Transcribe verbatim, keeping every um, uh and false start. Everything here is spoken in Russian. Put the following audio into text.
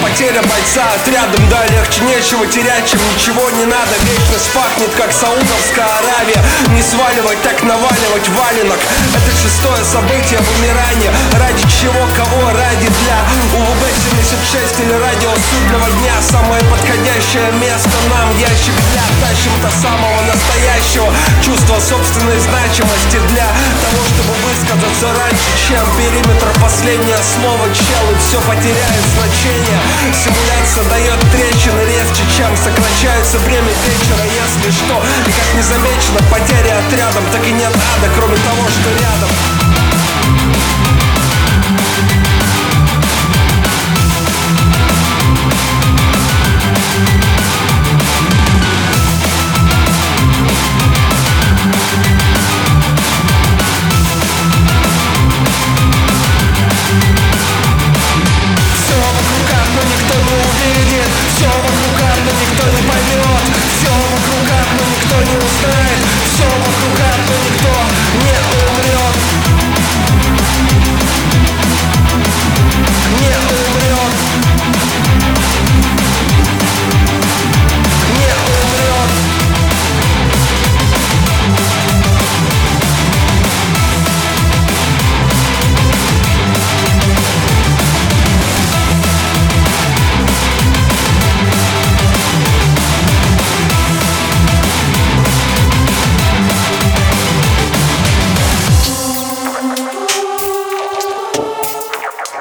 потеря бойца отрядом. Да, легче нечего терять, чем ничего не надо. Вечность пахнет, как Саудовская Аравия. Не сваливать, так наваливать валенок. Это шестое событие вымирания. Ради чего, кого, ради для УВБ семьдесят шесть или радио судного дня. Самое подходящее место нам, ящик для. Тащим до самого настоящего чувства собственной значимости для того, чтобы высказаться раньше, чем периметр. Последнее слово, чел, и все потеряет значение. Симуляция дает трещины резче, чем сокращается время вечера. Если что, и как незамечено потеря отрядом, так и нет ада, кроме того, что рядом.